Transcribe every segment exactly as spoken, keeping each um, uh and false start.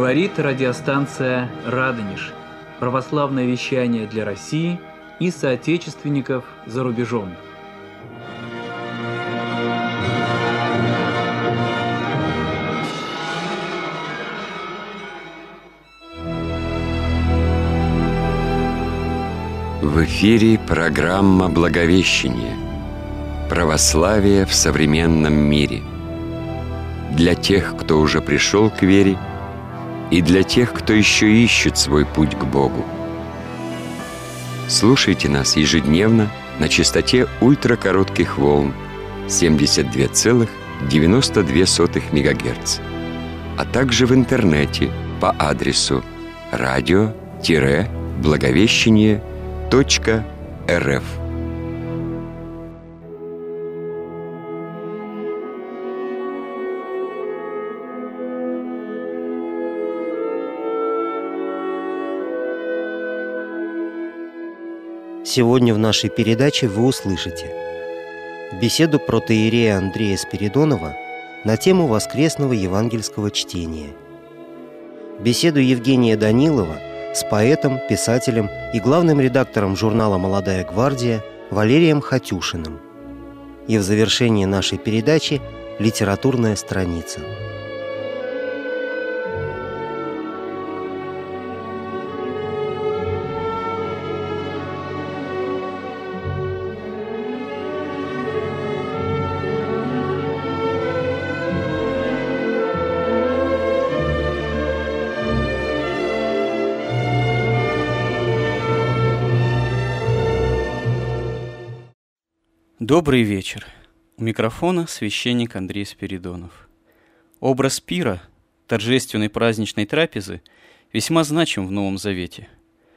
Говорит радиостанция «Радонеж». Православное вещание для России и соотечественников за рубежом. В эфире программа «Благовещение. Православие в современном мире». Для тех, кто уже пришел к вере, и для тех, кто еще ищет свой путь к Богу. Слушайте нас ежедневно на частоте ультракоротких волн семьдесят два целых девяносто две сотых мегагерца, а также в интернете по адресу радио благовещение точка эр эф. Сегодня в нашей передаче вы услышите беседу протоиерея Андрея Спиридонова на тему воскресного евангельского чтения, беседу Евгения Данилова с поэтом, писателем и главным редактором журнала «Молодая гвардия» Валерием Хатюшиным. И в завершении нашей передачи литературная страница. Добрый вечер. У микрофона священник Андрей Спиридонов. Образ пира, торжественной праздничной трапезы, весьма значим в Новом Завете.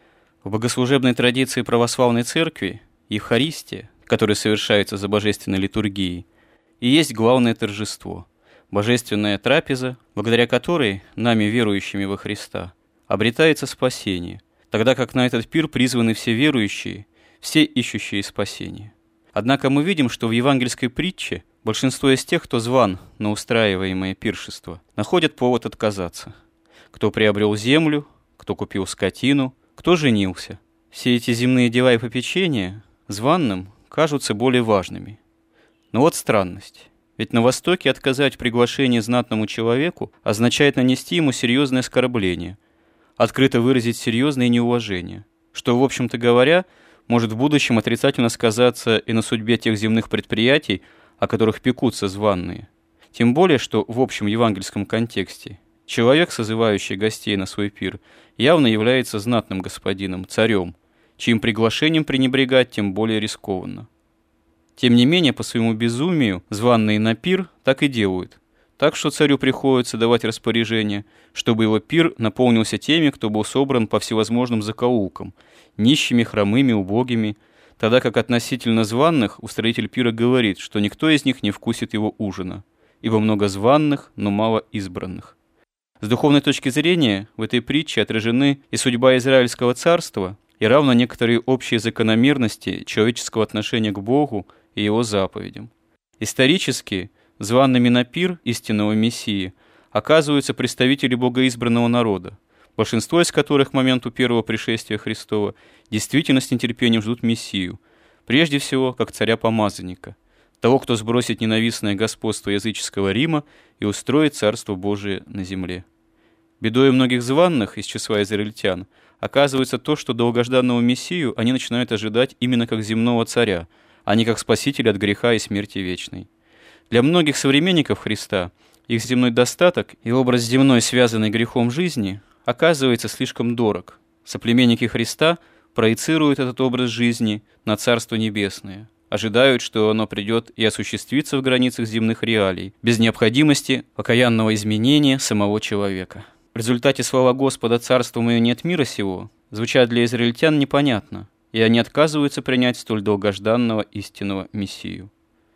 В богослужебной традиции православной церкви Евхаристия, которая совершается за божественной литургией, и есть главное торжество – божественная трапеза, благодаря которой нами, верующими во Христа, обретается спасение, тогда как на этот пир призваны все верующие, все ищущие спасения. Однако мы видим, что в евангельской притче большинство из тех, кто зван на устраиваемое пиршество, находят повод отказаться. Кто приобрел землю, кто купил скотину, кто женился. Все эти земные дела и попечения званным кажутся более важными. Но вот странность. Ведь на Востоке отказать в приглашении знатному человеку означает нанести ему серьезное оскорбление, открыто выразить серьезное неуважение, что, в общем-то говоря, может в будущем отрицательно сказаться и на судьбе тех земных предприятий, о которых пекутся званные. Тем более, что в общем евангельском контексте человек, созывающий гостей на свой пир, явно является знатным господином, царем, чьим приглашением пренебрегать тем более рискованно. Тем не менее, по своему безумию, званные на пир так и делают. Так что царю приходится давать распоряжение, чтобы его пир наполнился теми, кто был собран по всевозможным закоулкам, нищими, хромыми, убогими, тогда как относительно званных устроитель пира говорит, что никто из них не вкусит его ужина, ибо много званных, но мало избранных. С духовной точки зрения в этой притче отражены и судьба Израильского царства, и равно некоторые общие закономерности человеческого отношения к Богу и Его заповедям. Исторически званными на пир истинного Мессии оказываются представители богоизбранного народа, большинство из которых к моменту первого пришествия Христова действительно с нетерпением ждут Мессию, прежде всего как царя-помазанника, того, кто сбросит ненавистное господство языческого Рима и устроит Царство Божие на земле. Бедой многих званных из числа израильтян оказывается то, что долгожданного Мессию они начинают ожидать именно как земного царя, а не как спасителя от греха и смерти вечной. Для многих современников Христа их земной достаток и образ земной, связанный грехом жизни, оказывается слишком дорог. Соплеменники Христа проецируют этот образ жизни на Царство Небесное, ожидают, что оно придет и осуществится в границах земных реалий, без необходимости покаянного изменения самого человека. В результате слова Господа «Царство мое не от мира сего» звучат для израильтян непонятно, и они отказываются принять столь долгожданного истинного Мессию.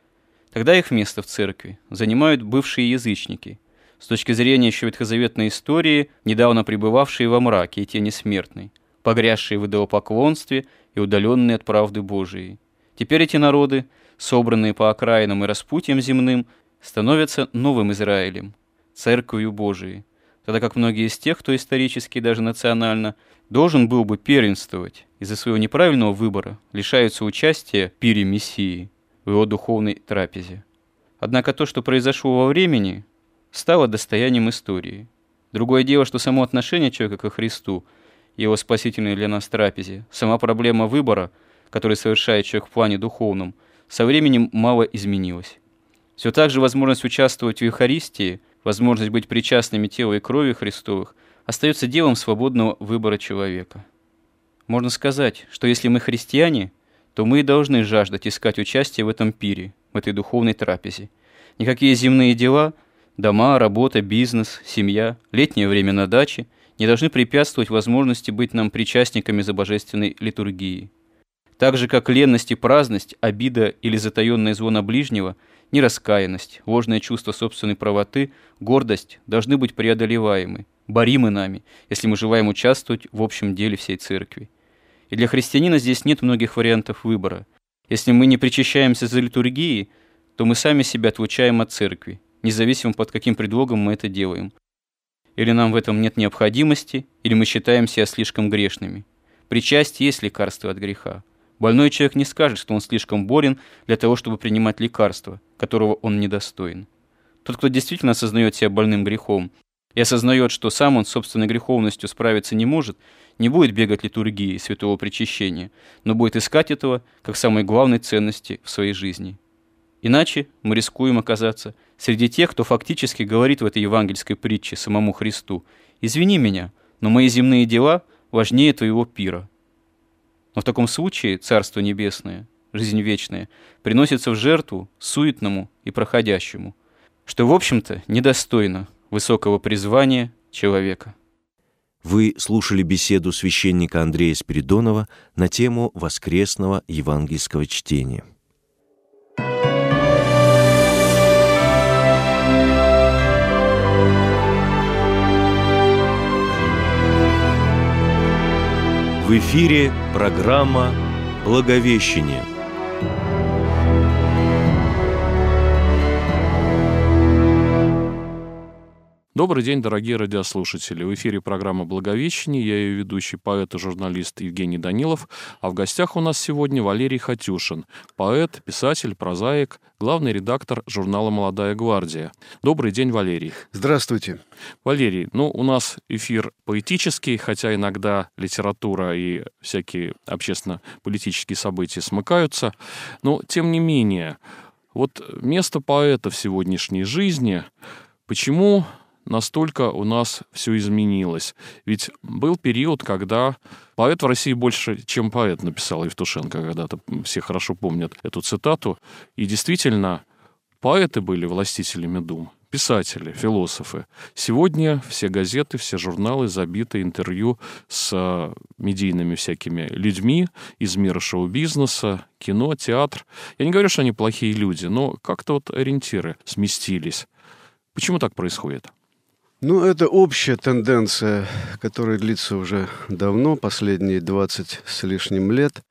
Тогда их место в церкви занимают бывшие язычники, с точки зрения еще ветхозаветной истории, недавно пребывавшие во мраке и тени смертной, погрязшие в идолопоклонстве и удаленные от правды Божией. Теперь эти народы, собранные по окраинам и распутьям земным, становятся новым Израилем, Церковью Божией, тогда как многие из тех, кто исторически и даже национально должен был бы первенствовать, из-за своего неправильного выбора лишаются участия в пире Мессии, в его духовной трапезе. Однако то, что произошло во времени, стало достоянием истории. Другое дело, что само отношение человека ко Христу, его спасительной для нас трапезе, сама проблема выбора, который совершает человек в плане духовном, со временем мало изменилась. Все так же возможность участвовать в Евхаристии, возможность быть причастными телу и крови Христовых остается делом свободного выбора человека. Можно сказать, что если мы христиане, то мы и должны жаждать искать участие в этом пире, в этой духовной трапезе. Никакие земные дела, дома, работа, бизнес, семья, летнее время на даче не должны препятствовать возможности быть нам причастниками за божественной литургией. Так же, как ленность и праздность, обида или затаенное зло на ближнего, нераскаянность, ложное чувство собственной правоты, гордость должны быть преодолеваемы, боримы нами, если мы желаем участвовать в общем деле всей церкви. И для христианина здесь нет многих вариантов выбора. Если мы не причащаемся за литургией, то мы сами себя отлучаем от церкви, независимо под каким предлогом мы это делаем. Или нам в этом нет необходимости, или мы считаем себя слишком грешными. Причастие есть лекарство от греха. Больной человек не скажет, что он слишком болен для того, чтобы принимать лекарство, которого он недостоин. Тот, кто действительно осознает себя больным грехом и осознает, что сам он с собственной греховностью справиться не может, не будет бегать литургии святого причащения, но будет искать этого как самой главной ценности в своей жизни. Иначе мы рискуем оказаться среди тех, кто фактически говорит в этой евангельской притче самому Христу: «Извини меня, но мои земные дела важнее твоего пира». Но в таком случае Царство Небесное, жизнь вечная, приносится в жертву суетному и проходящему, что, в общем-то, недостойно высокого призвания человека. Вы слушали беседу священника Андрея Спиридонова на тему воскресного евангельского чтения. В эфире программа «Благовещение». Добрый день, дорогие радиослушатели. В эфире программа «Благовещение». Я ее ведущий, поэт и журналист Евгений Данилов. А в гостях у нас сегодня Валерий Хатюшин, поэт, писатель, прозаик, главный редактор журнала «Молодая гвардия». Добрый день, Валерий. Здравствуйте. Валерий, ну, у нас эфир поэтический, хотя иногда литература и всякие общественно-политические события смыкаются. Но, тем не менее, вот место поэта в сегодняшней жизни, почему настолько у нас все изменилось? Ведь был период, когда поэт в России больше, чем поэт, написал Евтушенко когда-то. Все хорошо помнят эту цитату. И действительно, поэты были властителями дум, писатели, философы. Сегодня все газеты, все журналы забиты интервью с медийными всякими людьми из мира шоу-бизнеса, кино, театр. Я не говорю, что они плохие люди, но как-то вот ориентиры сместились. Почему так происходит? Ну, это общая тенденция, которая длится уже давно, последние двадцать с лишним лет.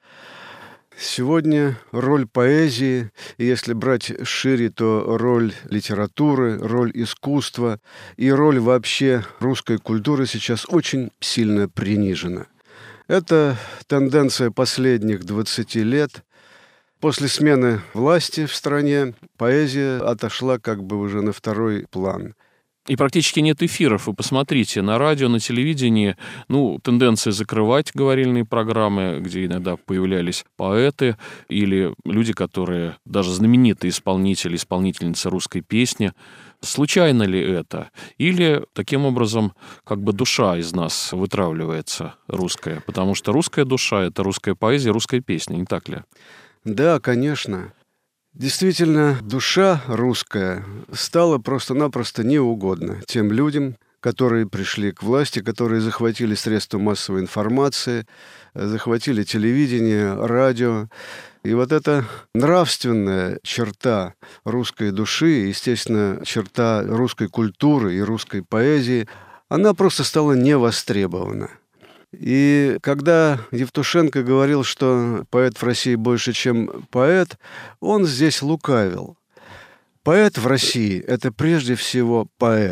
Сегодня роль поэзии, и если брать шире, то роль литературы, роль искусства и роль вообще русской культуры сейчас очень сильно принижена. Это тенденция последних двадцати лет. После смены власти в стране поэзия отошла как бы уже на второй план. И практически нет эфиров. Вы посмотрите, на радио, на телевидении, ну, тенденция закрывать говорильные программы, где иногда появлялись поэты или люди, которые даже знаменитые исполнители, исполнительницы русской песни. Случайно ли это? Или таким образом как бы душа из нас вытравливается русская? Потому что русская душа — это русская поэзия, русская песня, не так ли? Да, конечно. Действительно, душа русская стала просто-напросто неугодна тем людям, которые пришли к власти, которые захватили средства массовой информации, захватили телевидение, радио. И вот эта нравственная черта русской души, естественно, черта русской культуры и русской поэзии, она просто стала невостребована. И когда Евтушенко говорил, что поэт в России больше, чем поэт, он здесь лукавил. Поэт в России – это прежде всего поэт.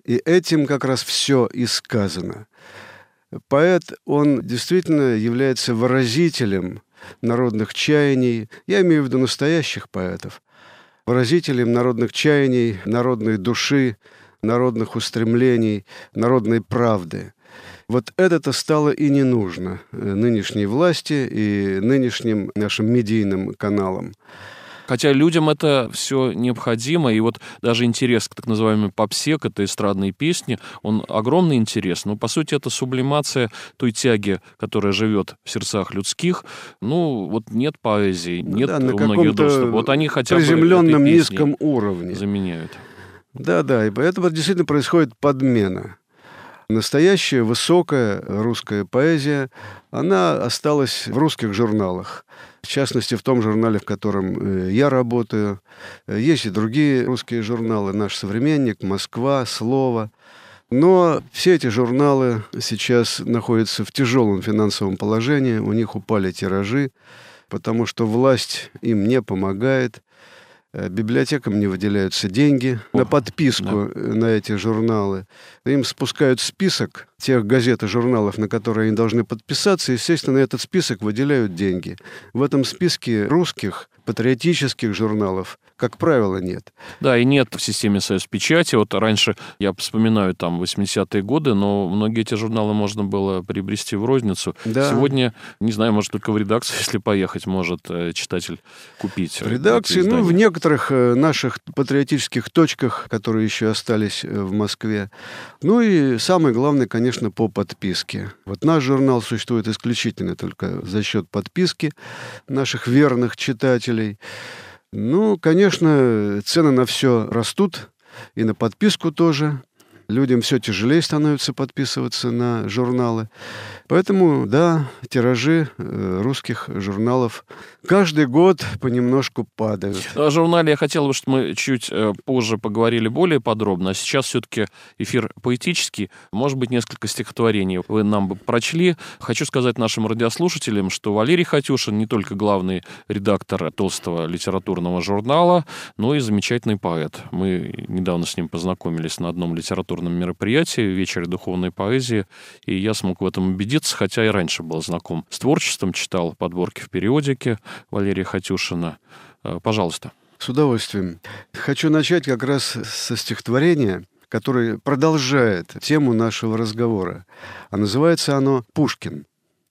И этим как раз все и сказано. Поэт, он действительно является выразителем народных чаяний, я имею в виду настоящих поэтов, выразителем народных чаяний, народной души, народных устремлений, народной правды. Вот это-то стало и не нужно нынешней власти и нынешним нашим медийным каналам. Хотя людям это все необходимо, и вот даже интерес к так называемой попсе, к этой эстрадной песне, он огромный интерес, но, по сути, это сублимация той тяги, которая живет в сердцах людских. Ну, вот нет поэзии, ну, нет да, на у многих доступа. Вот они хотя бы приземленном этой низком уровне заменяют. Да-да, и поэтому действительно происходит подмена. Настоящая высокая русская поэзия, она осталась в русских журналах. В частности, в том журнале, в котором я работаю. Есть и другие русские журналы. «Наш современник», «Москва», «Слово». Но все эти журналы сейчас находятся в тяжелом финансовом положении. У них упали тиражи, потому что власть им не помогает. Библиотекам не выделяются деньги О, на подписку да. на эти журналы. Им спускают список тех газет и журналов, на которые они должны подписаться. Естественно, на этот список выделяют деньги. В этом списке русских патриотических журналов, как правило, нет. Да, и нет в системе «Союзпечати». Вот раньше, я вспоминаю, там, восьмидесятые годы, но многие эти журналы можно было приобрести в розницу. Да. Сегодня, не знаю, может, только в редакцию, если поехать, может читатель купить. В редакции, ну, в некоторых наших патриотических точках, которые еще остались в Москве. Ну и самое главное, конечно, по подписке. Вот наш журнал существует исключительно только за счет подписки наших верных читателей. Ну, конечно, цены на все растут, и на подписку тоже. Людям все тяжелее становится подписываться на журналы. Поэтому, да, тиражи русских журналов каждый год понемножку падают. О журнале я хотел бы, чтобы мы чуть позже поговорили более подробно. А сейчас все-таки эфир поэтический. Может быть, несколько стихотворений вы нам бы прочли. Хочу сказать нашим радиослушателям, что Валерий Хатюшин не только главный редактор толстого литературного журнала, но и замечательный поэт. Мы недавно с ним познакомились на одном литературном мероприятии, вечере духовной поэзии, и я смог в этом убедиться, хотя и раньше был знаком с творчеством, читал подборки в периодике Валерия Хатюшина. Пожалуйста. С удовольствием. Хочу начать как раз со стихотворения, которое продолжает тему нашего разговора. А называется оно «Пушкин».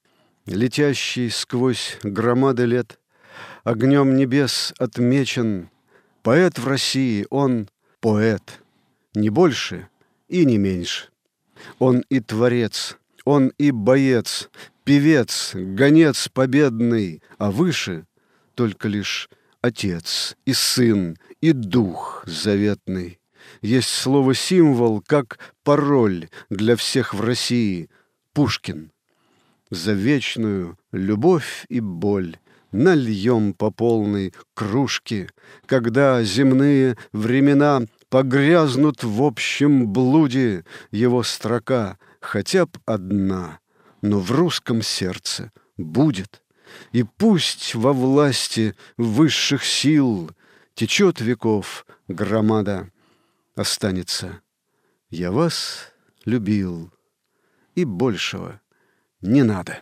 Летящий сквозь громады лет, огнем небес отмечен, поэт в России, он поэт, не больше и не меньше. Он и творец, он и боец, певец, гонец победный, а выше только лишь отец и сын, и дух заветный. Есть слово-символ, как пароль для всех в России — Пушкин. За вечную любовь и боль нальем по полной кружке, когда земные времена погрязнут в общем блуде, его строка хотя б одна, но в русском сердце будет. И пусть во власти высших сил течет веков громада, останется: я вас любил, и большего не надо.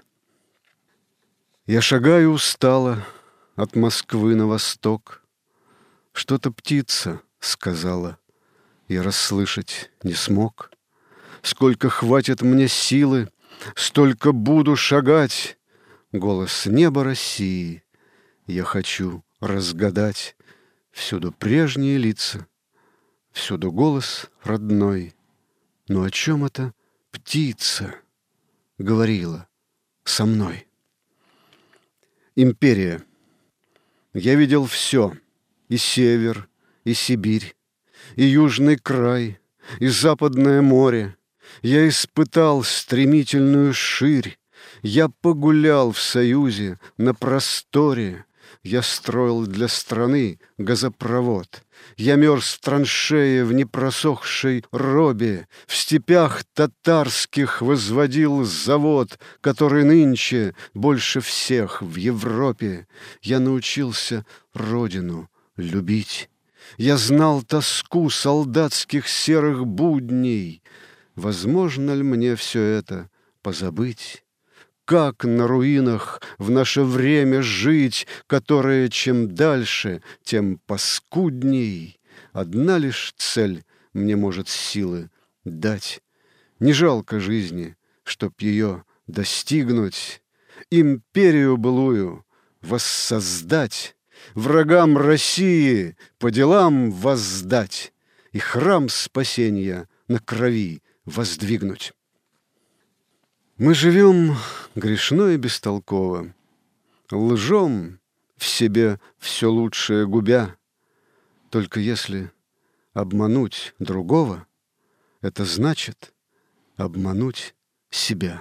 Я шагаю устало от Москвы на восток. Что-то птица сказала, я расслышать не смог. Сколько хватит мне силы, столько буду шагать. Голос неба России я хочу разгадать. Всюду прежние лица, всюду голос родной. Но о чем эта птица говорила со мной? Империя. Я видел все: и север, и Сибирь, и южный край, и западное море. Я испытал стремительную ширь. Я погулял в Союзе на просторе. Я строил для страны газопровод. Я мерз в траншее в непросохшей робе. В степях татарских возводил завод, который нынче больше всех в Европе. Я научился родину любить. Я знал тоску солдатских серых будней. Возможно ли мне все это позабыть? Как на руинах в наше время жить, которое чем дальше, тем паскудней? Одна лишь цель мне может силы дать. Не жалко жизни, чтоб ее достигнуть, империю былую воссоздать, врагам России по делам воздать и храм спасения на крови воздвигнуть. Мы живем грешно и бестолково, лжем в себе все лучшее губя. Только если обмануть другого, это значит обмануть себя.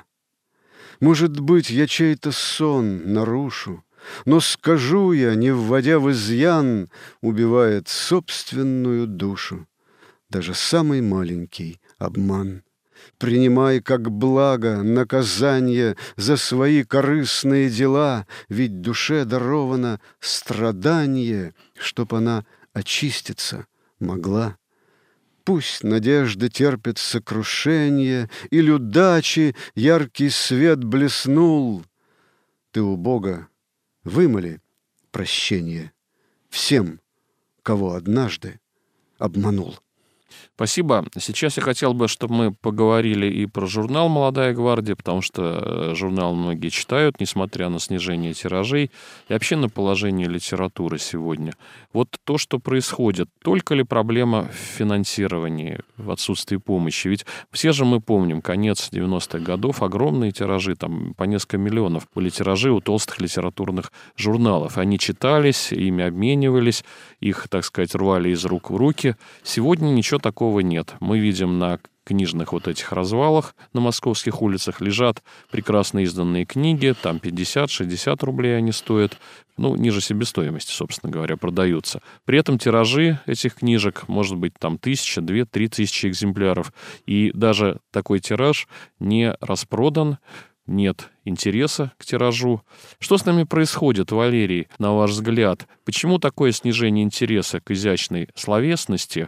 Может быть, я чей-то сон нарушу, но скажу я, не вводя в изъян, убивает собственную душу. Даже самый маленький обман. Принимай как благо наказание за свои корыстные дела, ведь душе даровано страдание, чтоб она очиститься могла. Пусть надежда терпит сокрушение, или удачи яркий свет блеснул. Ты у Бога вымоли прощение всем, кого однажды обманул. Спасибо. Сейчас я хотел бы, чтобы мы поговорили и про журнал «Молодая гвардия», потому что журнал многие читают, несмотря на снижение тиражей, и вообще на положение литературы сегодня. Вот то, что происходит, только ли проблема в финансировании, в отсутствии помощи? Ведь все же мы помним, конец девяностых годов, огромные тиражи, там по несколько миллионов были тиражи у толстых литературных журналов. Они читались, ими обменивались, их, так сказать, рвали из рук в руки. Сегодня ничего такого нет. Мы видим на книжных вот этих развалах на московских улицах лежат прекрасно изданные книги, там пятьдесят-шестьдесят рублей они стоят, ну, ниже себестоимости, собственно говоря, продаются. При этом тиражи этих книжек может быть там тысяча, две, три тысячи экземпляров, и даже такой тираж не распродан, нет интереса к тиражу. Что с нами происходит, Валерий, на ваш взгляд? Почему такое снижение интереса к изящной словесности?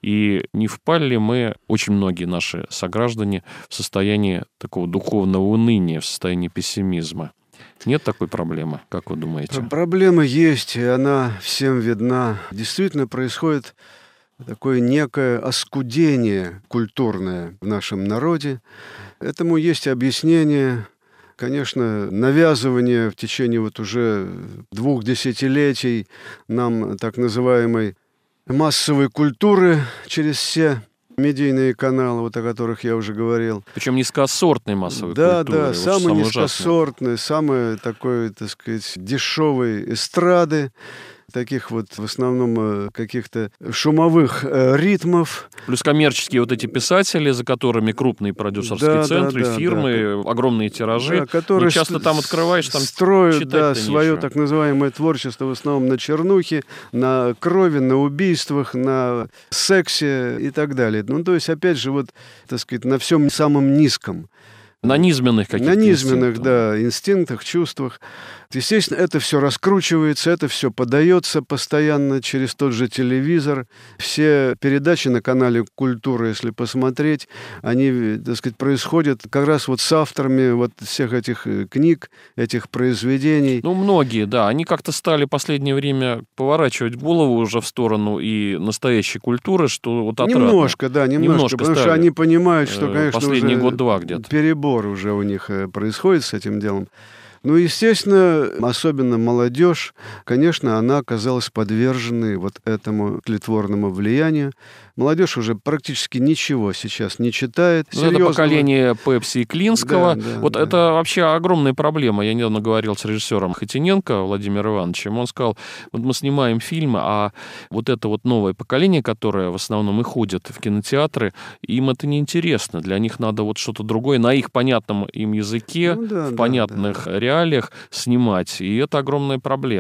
И не впали ли мы, очень многие наши сограждане, в состояние такого духовного уныния, в состоянии пессимизма? Нет такой проблемы, как вы думаете? Проблема есть, и она всем видна. Действительно происходит такое некое оскудение культурное в нашем народе. Этому есть объяснение. Конечно, навязывание в течение вот уже двух десятилетий нам так называемой массовой культуры через все медийные каналы, вот о которых я уже говорил. Причем низкосортной массовой да, культуры. Да, да, вот самой низкосортной, самой такой, так сказать, дешевой эстрады, таких вот в основном каких-то шумовых ритмов. Плюс коммерческие вот эти писатели, за которыми крупные продюсерские да, центры, да, да, фирмы, да. огромные тиражи. Да, которые часто там открываешь, там строят да, свое так называемое творчество в основном на чернухе, на крови, на убийствах, на сексе и так далее. Ну, то есть, опять же, вот, так сказать, на всем самом низком. На низменных каких-то На низменных, инстинктах. да, инстинктах, чувствах. Естественно, это все раскручивается, это все подается постоянно через тот же телевизор. Все передачи на канале «Культура», если посмотреть, они, так сказать, происходят как раз вот с авторами вот всех этих книг, этих произведений. Ну, многие, да. Они как-то стали в последнее время поворачивать голову уже в сторону и настоящей культуры, что вот отрадно. Немножко, да, немножко, немножко потому что они понимают, что, конечно, последний год-два где-то. Перебор уже у них происходит с этим делом. Ну, естественно, особенно молодежь, конечно, она оказалась подверженной вот этому тлетворному влиянию. Молодежь уже практически ничего сейчас не читает. Ну, это поколение Пепси и Клинского. Да, да, вот да. это вообще огромная проблема. Я недавно говорил с режиссером Хотиненко Владимиром Ивановичем. Он сказал, вот мы снимаем фильмы, а вот это вот новое поколение, которое в основном и ходит в кинотеатры, им это неинтересно. Для них надо вот что-то другое на их понятном им языке, ну, да, в да, понятных да. реалиях снимать. И это огромная проблема.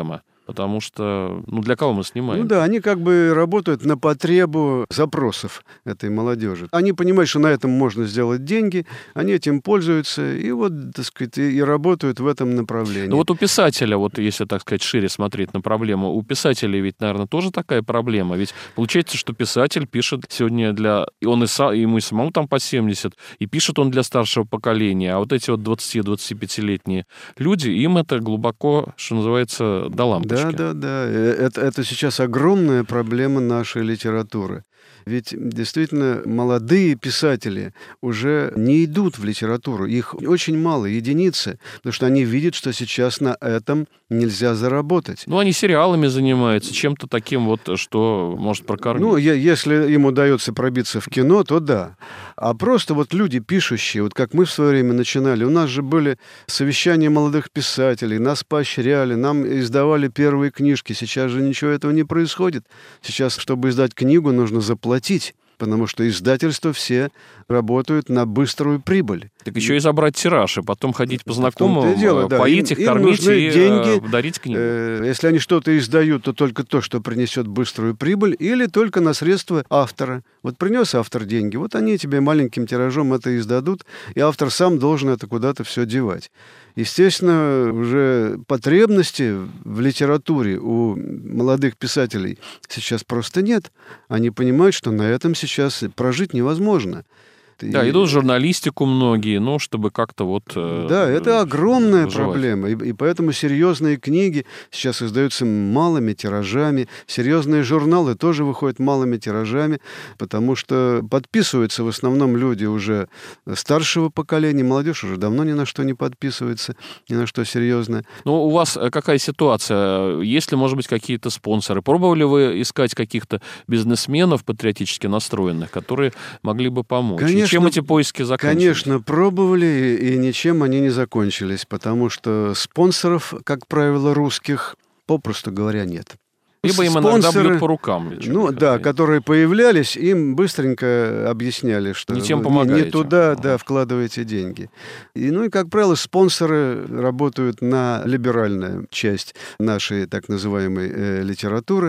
Потому что, ну, для кого мы снимаем? Ну да, они как бы работают на потребу запросов этой молодежи. Они понимают, что на этом можно сделать деньги, они этим пользуются, и вот, так сказать, и, и работают в этом направлении. Ну вот у писателя, вот если, так сказать, шире смотреть на проблему, у писателей ведь, наверное, тоже такая проблема. Ведь получается, что писатель пишет сегодня для... И он и сам, и ему и самому там по семьдесят, и пишет он для старшего поколения, а вот эти вот двадцати-двадцатипятилетние люди, им это глубоко, что называется, до лампочки. Да, да, да. Это, это сейчас огромная проблема нашей литературы. Ведь действительно молодые писатели уже не идут в литературу. Их очень мало, единицы, потому что они видят, что сейчас на этом нельзя заработать. Ну, они сериалами занимаются, чем-то таким вот, что может прокормить. Ну, я, если им удается пробиться в кино, то да. А просто вот люди пишущие, вот как мы в свое время начинали, у нас же были совещания молодых писателей, нас поощряли, нам издавали первые книжки. Сейчас же ничего этого не происходит. Сейчас, чтобы издать книгу, нужно заплатить. Потому что издательства все работают на быструю прибыль. Так еще и забрать тираж, и потом ходить по знакомым, дело, да. поить им, их, кормить им и деньги, дарить книги. Э, если они что-то издают, то только то, что принесет быструю прибыль, или только на средства автора. Вот принес автор деньги, вот они тебе маленьким тиражом это издадут, и автор сам должен это куда-то все девать. Естественно, уже потребности в литературе у молодых писателей сейчас просто нет. Они понимают, что на этом сейчас прожить невозможно. Да, и... идут в журналистику многие, ну, чтобы как-то вот... Э, да, это огромная выживать. проблема, и, и поэтому серьезные книги сейчас издаются малыми тиражами, серьезные журналы тоже выходят малыми тиражами, потому что подписываются в основном люди уже старшего поколения, молодежь уже давно ни на что не подписывается, ни на что серьезное. Ну, у вас какая ситуация? Есть ли, может быть, какие-то спонсоры? Пробовали вы искать каких-то бизнесменов патриотически настроенных, которые могли бы помочь? Конечно. Чем эти поиски закончились? Конечно, пробовали, и ничем они не закончились, потому что спонсоров, как правило, русских, попросту говоря, нет. Либо им Спонсоры, иногда бьют по рукам. Ну да, которые появлялись, им быстренько объясняли, что не тем вы помогаете. не туда да, вкладываете деньги. И, ну и, как правило, спонсоры работают на либеральную часть нашей так называемой э, литературы.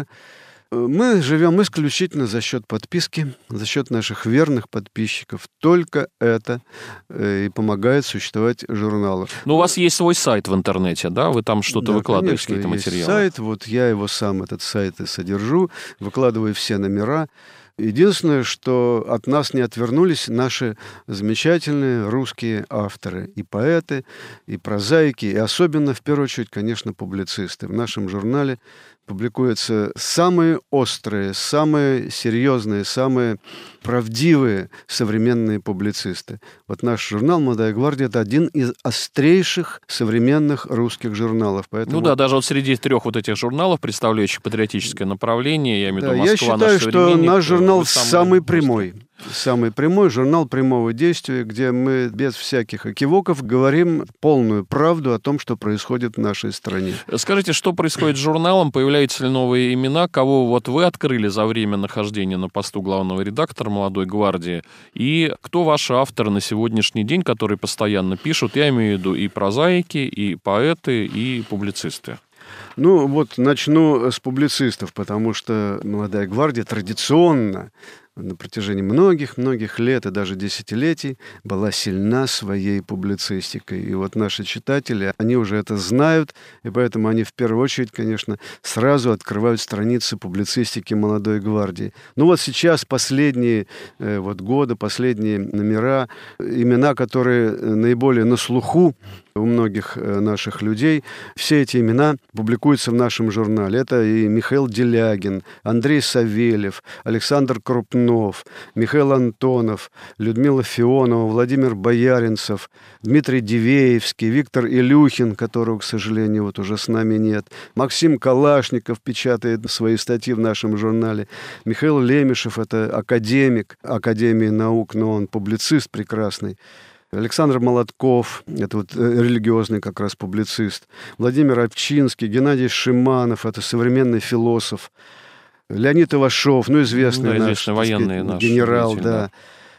Мы живем исключительно за счет подписки, за счет наших верных подписчиков. Только это э, и помогает существовать журналу. Ну, у вас есть свой сайт в интернете, да? Вы там что-то да, выкладываете, конечно, какие-то есть материалы? Сайт, вот я его сам, этот сайт, и содержу, выкладываю все номера. Единственное, что от нас не отвернулись наши замечательные русские авторы, и поэты, и прозаики, и особенно, в первую очередь, конечно, публицисты. В нашем журнале публикуются самые острые, самые серьезные, самые правдивые современные публицисты. Вот наш журнал «Молодая гвардия» — это один из острейших современных русских журналов. Поэтому... Ну да, даже вот среди трех вот этих журналов, представляющих патриотическое направление, я имею в виду да, Москва, я считаю, наш что современник, наш журнал самый, самый прямой. Самый прямой журнал прямого действия, где мы без всяких экивоков говорим полную правду о том, что происходит в нашей стране. Скажите, что происходит с журналом? Появляются ли новые имена? Кого вот вы открыли за время нахождения на посту главного редактора «Молодой гвардии»? И кто ваши авторы на сегодняшний день, которые постоянно пишут? Я имею в виду и прозаики, и поэты, и публицисты. Ну, вот начну с публицистов, потому что «Молодая гвардия» традиционно на протяжении многих-многих лет и даже десятилетий была сильна своей публицистикой. И вот наши читатели, они уже это знают, и поэтому они в первую очередь, конечно, сразу открывают страницы публицистики «Молодой гвардии». Ну вот сейчас последние э, вот годы, последние номера, имена, которые наиболее на слуху у многих наших людей, все эти имена публикуются в нашем журнале. Это и Михаил Делягин, Андрей Савельев, Александр Крупнов, Михаил Антонов, Людмила Фионова, Владимир Бояринцев, Дмитрий Дивеевский, Виктор Илюхин, которого, к сожалению, вот уже с нами нет, Максим Калашников печатает свои статьи в нашем журнале, Михаил Лемешев, это академик Академии наук, но он публицист прекрасный, Александр Молотков, это вот религиозный как раз публицист, Владимир Овчинский, Геннадий Шиманов, это современный философ, Леонид Ивашов, ну, известный, да, наш, известный военный сказать, наш генерал, деятель, да. да.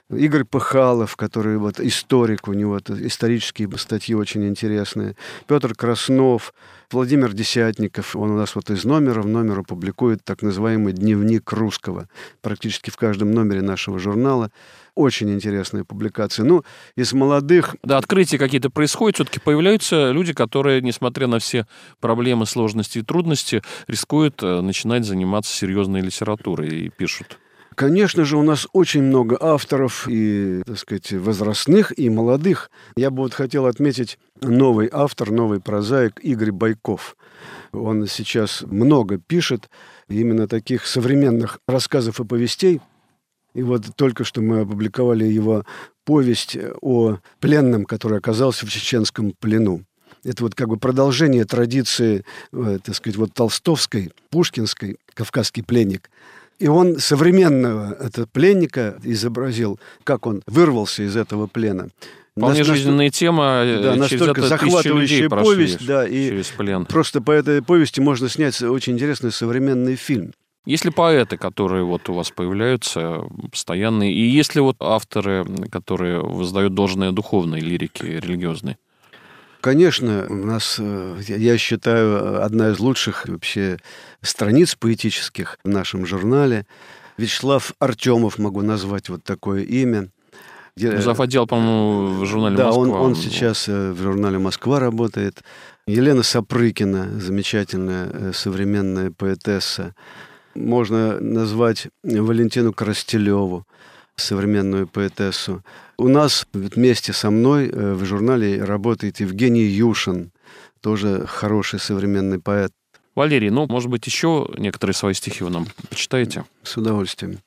Игорь Пыхалов, который вот историк, у него исторические статьи очень интересные. Петр Краснов, Владимир Десятников, он у нас вот из номера в номер публикует так называемый «Дневник русского». Практически в каждом номере нашего журнала. Очень интересные публикации. Ну, из молодых... Да, открытия какие-то происходят, все-таки появляются люди, которые, несмотря на все проблемы, сложности и трудности, рискуют начинать заниматься серьезной литературой и пишут. Конечно же, у нас очень много авторов и, так сказать, возрастных, и молодых. Я бы вот хотел отметить новый автор, новый прозаик Игорь Байков. Он сейчас много пишет именно таких современных рассказов и повестей. И вот только что мы опубликовали его повесть о пленном, который оказался в чеченском плену. Это вот как бы продолжение традиции, так сказать, вот толстовской, пушкинской, «Кавказский пленник». И он современного этого пленника изобразил, как он вырвался из этого плена. Вполне жизненная тема. Да, настолько захватывающая повесть, да, и через плен. Просто по этой повести можно снять очень интересный современный фильм. Есть ли поэты, которые вот у вас появляются постоянные, и есть ли вот авторы, которые воздают должное духовной лирике, религиозной? Конечно, у нас, я считаю, одна из лучших вообще страниц поэтических в нашем журнале. Вячеслав Артемов, могу назвать вот такое имя. Зав. Отдел, по-моему, в журнале да, «Москва». Да, он, он сейчас в журнале «Москва» работает. Елена Сапрыкина, замечательная современная поэтесса. Можно назвать Валентину Коростелеву, современную поэтессу. У нас вместе со мной в журнале работает Евгений Юшин, тоже хороший современный поэт. Валерий, ну, может быть, еще некоторые свои стихи вы нам почитаете? С удовольствием.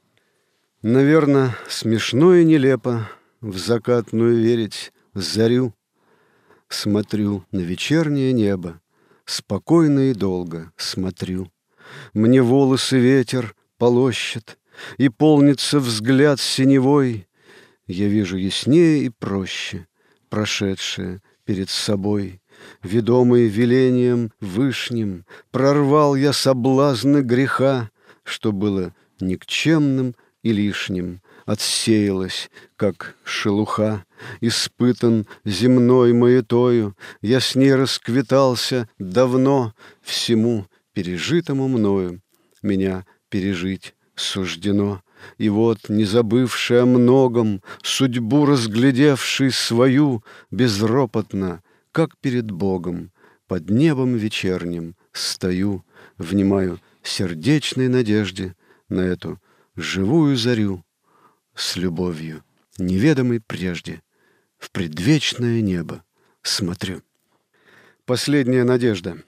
Наверно, смешно и нелепо в закатную верить зарю. Смотрю на вечернее небо, спокойно и долго смотрю. Мне волосы ветер полощет, и полнится взгляд синевой. Я вижу яснее и проще прошедшее перед собой. Ведомый велением вышним, прорвал я соблазны греха, что было никчемным и лишним, отсеялось, как шелуха. Испытан земной маятою, я с ней расквитался давно, всему пережитому мною меня пережить суждено. И вот, не забывший о многом, судьбу разглядевший свою, безропотно, как перед Богом, под небом вечерним стою, внимаю сердечной надежде на эту живую зарю, с любовью, неведомой прежде, в предвечное небо смотрю. Последняя надежда.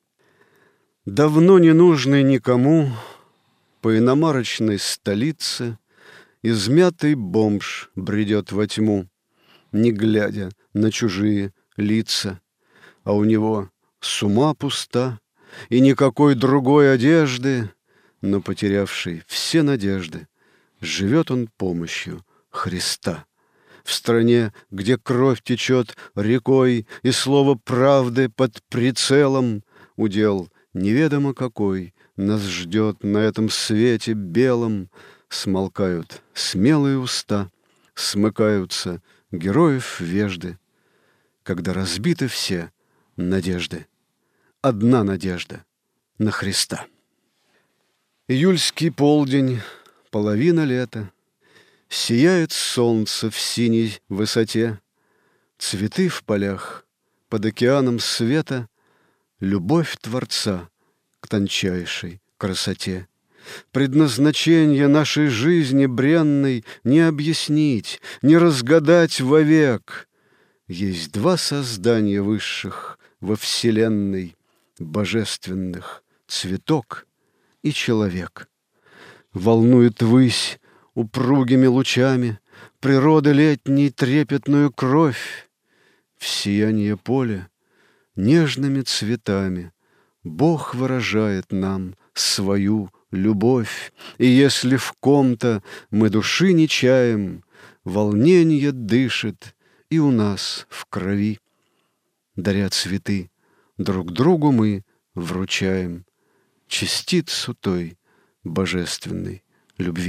Давно не нужный никому по иномарочной столице измятый бомж бредет во тьму, не глядя на чужие лица, а у него с ума пуста и никакой другой одежды, но потерявший все надежды, живет он помощью Христа. В стране, где кровь течет рекой и слово правды под прицелом, удел неведомо какой нас ждет на этом свете белом. Смолкают смелые уста, смыкаются героев вежды, когда разбиты все надежды. Одна надежда на Христа. Июльский полдень, половина лета, сияет солнце в синей высоте, цветы в полях, под океаном света, любовь Творца к тончайшей красоте. Предназначение нашей жизни бренной не объяснить, не разгадать вовек. Есть два создания высших во вселенной, божественных, цветок и человек. Волнует высь упругими лучами природы летней трепетную кровь. В сияние поля нежными цветами Бог выражает нам свою любовь. И если в ком-то мы души не чаем, волнение дышит и у нас в крови. Даря цветы, друг другу мы вручаем частицу той божественной любви.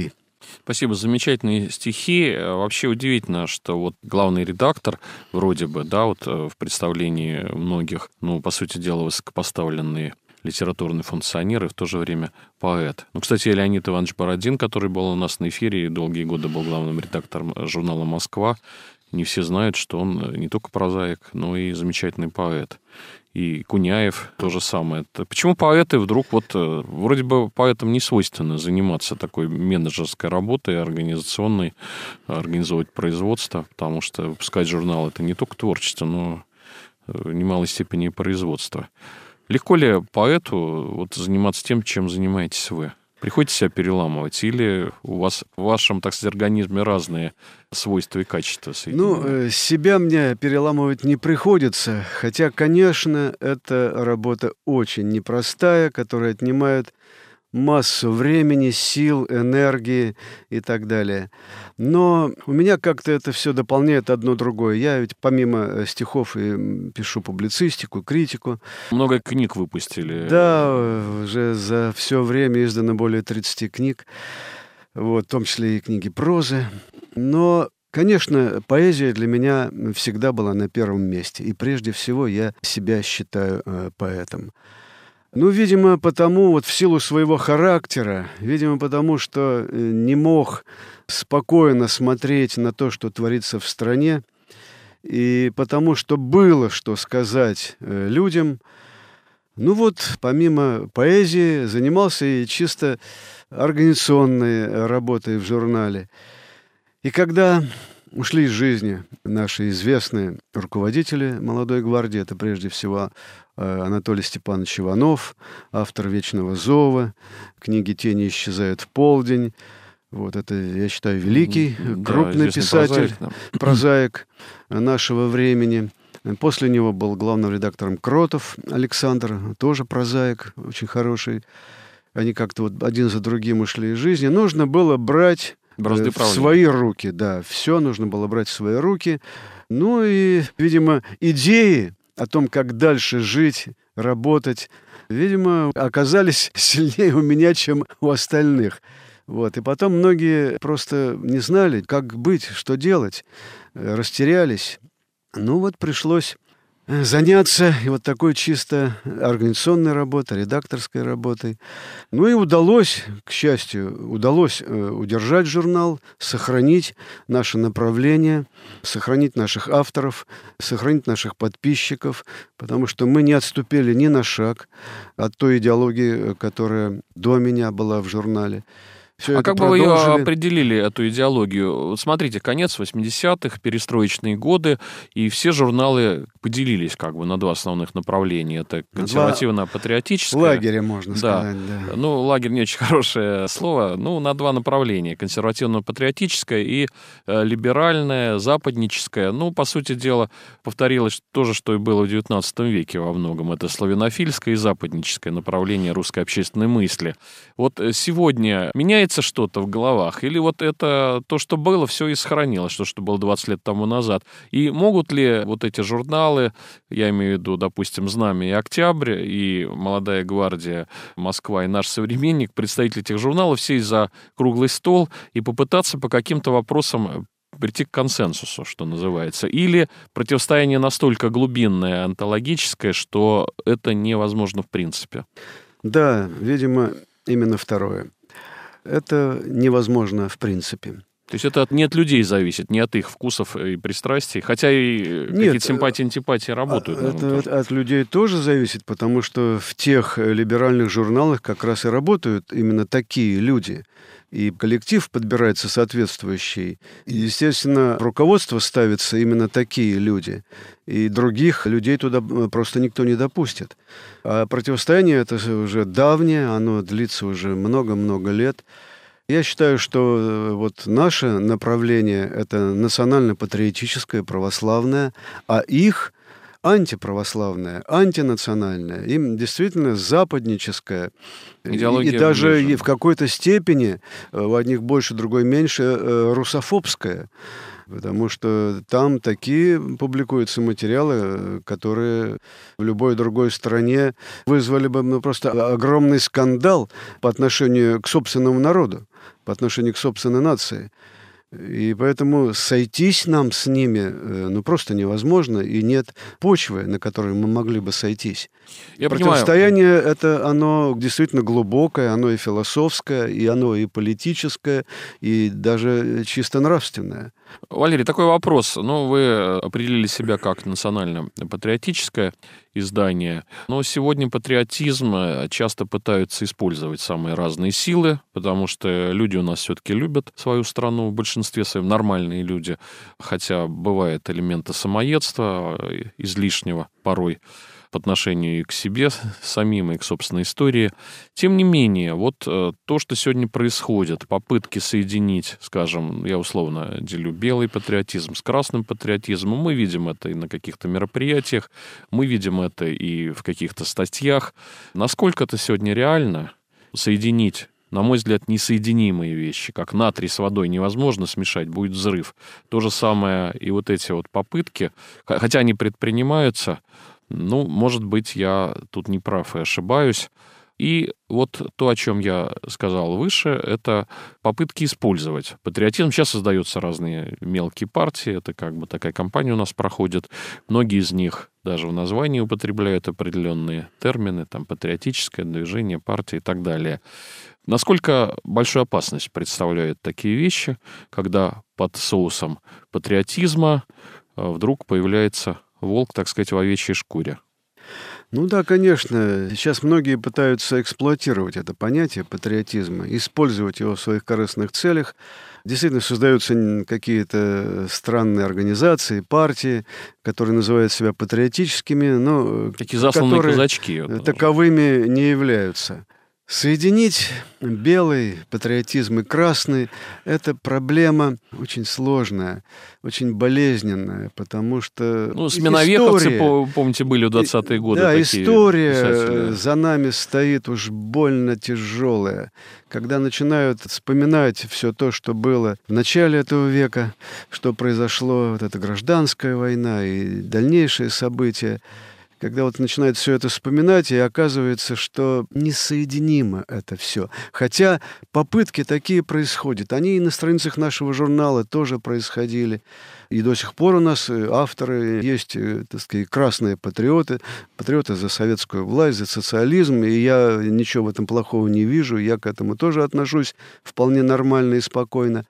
Спасибо, замечательные стихи. Вообще удивительно, что вот главный редактор, вроде бы, да, вот в представлении многих, ну, по сути дела, высокопоставленные литературный функционер и в то же время поэт. Ну, кстати, Леонид Иванович Бородин, который был у нас на эфире и долгие годы был главным редактором журнала «Москва», не все знают, что он не только прозаик, но и замечательный поэт. И Куняев то же самое. Почему поэты вдруг вот... Вроде бы поэтам не свойственно заниматься такой менеджерской работой, организационной, организовывать производство, потому что выпускать журнал — это не только творчество, но в немалой степени и производство. Легко ли поэту вот заниматься тем, чем занимаетесь вы? Приходится себя переламывать? Или у вас в вашем, так сказать, организме разные свойства и качества соединены? Ну, себя мне переламывать не приходится. Хотя, конечно, это работа очень непростая, которая отнимает массу времени, сил, энергии и так далее. Но у меня как-то это все дополняет одно другое. Я ведь помимо стихов и пишу публицистику, критику. Много книг выпустили. Да, уже за все время издано более тридцати книг, вот, в том числе и книги прозы. Но, конечно, поэзия для меня всегда была на первом месте. И прежде всего я себя считаю э, поэтом. Ну, видимо, потому, вот в силу своего характера, видимо, потому, что не мог спокойно смотреть на то, что творится в стране, и потому, что было что сказать людям. Ну вот, помимо поэзии, занимался и чисто организационной работой в журнале. И когда ушли из жизни наши известные руководители «Молодой гвардии», это прежде всего Анатолий Степанович Иванов, автор «Вечного зова», книги «Тени исчезают в полдень». Вот это, я считаю, великий, да, крупный писатель, прозаик, да. прозаик нашего времени. После него был главным редактором Кротов Александр, тоже прозаик, очень хороший. Они как-то вот один за другим ушли из жизни. Нужно было брать Бразды в свои руки, да, все нужно было брать в свои руки. Ну и, видимо, идеи о том, как дальше жить, работать, видимо, оказались сильнее у меня, чем у остальных. Вот. И потом многие просто не знали, как быть, что делать, растерялись. Ну вот пришлось заняться и вот такой чисто организационной работой, редакторской работой. Ну и удалось, к счастью, удалось удержать журнал, сохранить наше направление, сохранить наших авторов, сохранить наших подписчиков, потому что мы не отступили ни на шаг от той идеологии, которая до меня была в журнале. Все а как бы вы определили эту идеологию? Вот смотрите, конец восьмидесятых, перестроечные годы, и все журналы поделились как бы на два основных направления. Это консервативно-патриотическое. Лагеря, можно да. сказать. Да. Ну, лагерь не очень хорошее слово. Ну, на два направления. Консервативно-патриотическое и э, либеральное, западническое. Ну, по сути дела, повторилось то же, что и было в девятнадцатом веке во многом. Это славянофильское и западническое направление русской общественной мысли. Вот сегодня меняется что-то в головах? Или вот это то, что было, все и сохранилось, то, что было двадцать лет тому назад? И могут ли вот эти журналы, я имею в виду, допустим, «Знамя» и «Октябрь», и «Молодая гвардия», «Москва» и «Наш современник», представители этих журналов, сесть за круглый стол и попытаться по каким-то вопросам прийти к консенсусу, что называется? Или противостояние настолько глубинное, онтологическое, что это невозможно в принципе? Да, видимо, именно второе. Это невозможно в принципе. То есть это не от людей зависит, не от их вкусов и пристрастий, хотя и какие-то симпатии и антипатии работают. Это наверное, от, от людей тоже зависит, потому что в тех либеральных журналах как раз и работают именно такие люди. И коллектив подбирается соответствующий. И, естественно, руководство ставится именно такие люди. И других людей туда просто никто не допустит. А противостояние это уже давнее, оно длится уже много-много лет. Я считаю, что вот наше направление – это национально-патриотическое, православное, а их антиправославное, антинациональное, им действительно западническое. Идеология и, и даже ближе. в какой-то степени, у одних больше, другой меньше, русофобское. Потому что там такие публикуются материалы, которые в любой другой стране вызвали бы ну, просто огромный скандал по отношению к собственному народу, по отношению к собственной нации. И поэтому сойтись нам с ними ну, просто невозможно, и нет почвы, на которой мы могли бы сойтись. Я Противостояние это оно действительно глубокое, оно и философское, и оно и политическое, и даже чисто нравственное. Валерий, такой вопрос. Ну, вы определили себя как национально-патриотическое издание, но сегодня патриотизм часто пытаются использовать самые разные силы, потому что люди у нас все-таки любят свою страну, в большинстве своем нормальные люди, хотя бывают элементы самоедства, излишнего порой, по отношению и к себе самим, и к собственной истории. Тем не менее, вот то, что сегодня происходит, попытки соединить, скажем, я условно делю белый патриотизм с красным патриотизмом, мы видим это и на каких-то мероприятиях, мы видим это и в каких-то статьях. Насколько это сегодня реально соединить, на мой взгляд, несоединимые вещи, как натрий с водой невозможно смешать, будет взрыв. То же самое и вот эти вот попытки, хотя они предпринимаются. Ну, может быть, я тут не прав и ошибаюсь. И вот то, о чем я сказал выше, это попытки использовать патриотизм. Сейчас создаются разные мелкие партии, это как бы такая кампания у нас проходит. Многие из них даже в названии употребляют определенные термины, там, патриотическое движение, партия и так далее. Насколько большую опасность представляют такие вещи, когда под соусом патриотизма вдруг появляется волк, так сказать, в овечьей шкуре? Ну да, конечно. Сейчас многие пытаются эксплуатировать это понятие патриотизма, использовать его в своих корыстных целях. Действительно, создаются какие-то странные организации, партии, которые называют себя патриотическими, но такие засланные которые казачки. таковыми не являются. Соединить белый патриотизм и красный – это проблема очень сложная, очень болезненная, потому что ну, сменовековцы, история, помните, были в двадцатые годы. Да, такие история писатели. За нами стоит уж больно тяжелая. Когда начинают вспоминать все то, что было в начале этого века, что произошло, вот эта гражданская война и дальнейшие события, когда вот начинают все это вспоминать, и оказывается, что несоединимо это все. Хотя попытки такие происходят. Они и на страницах нашего журнала тоже происходили. И до сих пор у нас авторы есть, так сказать, красные патриоты, патриоты за советскую власть, за социализм. И я ничего в этом плохого не вижу. Я к этому тоже отношусь вполне нормально и спокойно.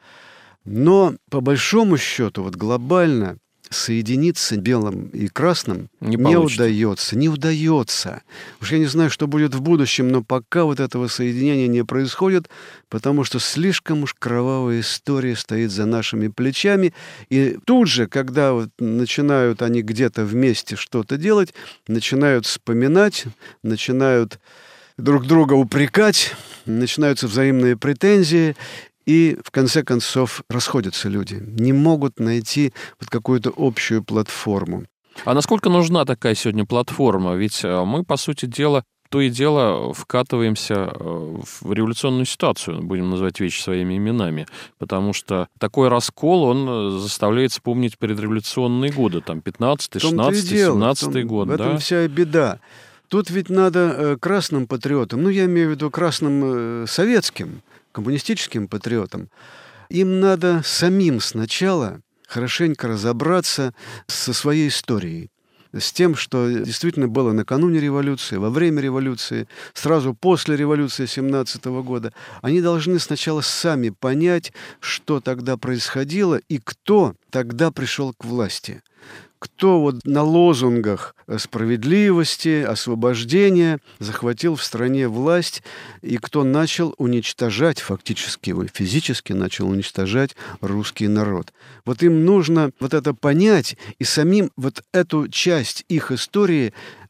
Но по большому счету, вот глобально, соединиться белым и красным не, не удается. Не удается. Уж я не знаю, что будет в будущем, но пока вот этого соединения не происходит, потому что слишком уж кровавая история стоит за нашими плечами. И тут же, когда вот начинают они где-то вместе что-то делать, начинают вспоминать, начинают друг друга упрекать, начинаются взаимные претензии, и, в конце концов, расходятся люди. Не могут найти вот какую-то общую платформу. А насколько нужна такая сегодня платформа? Ведь мы, по сути дела, то и дело вкатываемся в революционную ситуацию, будем называть вещи своими именами, потому что такой раскол, он заставляет вспомнить предреволюционные годы, там, пятнадцатый, шестнадцатый, семнадцатый год. В этом да? вся и беда. Тут ведь надо красным патриотам, ну, я имею в виду красным советским, коммунистическим патриотам, им надо самим сначала хорошенько разобраться со своей историей, с тем, что действительно было накануне революции, во время революции, сразу после революции семнадцатого года. Они должны сначала сами понять, что тогда происходило и кто тогда пришел к власти. Кто вот на лозунгах справедливости, освобождения захватил в стране власть, и кто начал уничтожать, фактически, физически начал уничтожать русский народ. Вот им нужно вот это понять и самим вот эту часть их истории